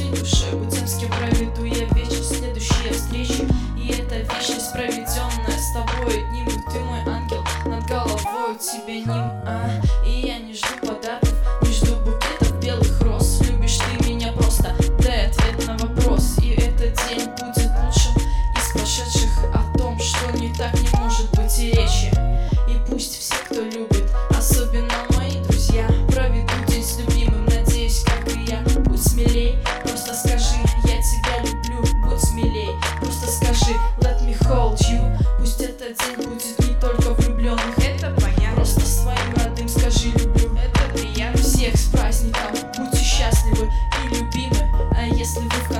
всей душой. Будем с кем проведу я вечер, следующие встречи. И эта вечность, проведенная с тобой днем. Ты мой ангел, над головой у тебя ним. И я не жду подарков, не жду букетов белых роз. Любишь ты меня просто, дай ответ на вопрос. И этот день будет лучшим из прошедших. О том, что не так, не может быть и речи. И пусть все, кто любит, особенно мои друзья, проведут день с любимым, надеюсь, как и я. Будь смелей, просто скажи, я тебя люблю. Будь смелей, просто скажи, let me hold you. Пусть этот день будет не только влюбленных, Это понятно. просто своим родным скажи люблю. Это приятно. Всех с праздником, будьте счастливы и любимы. А если вы в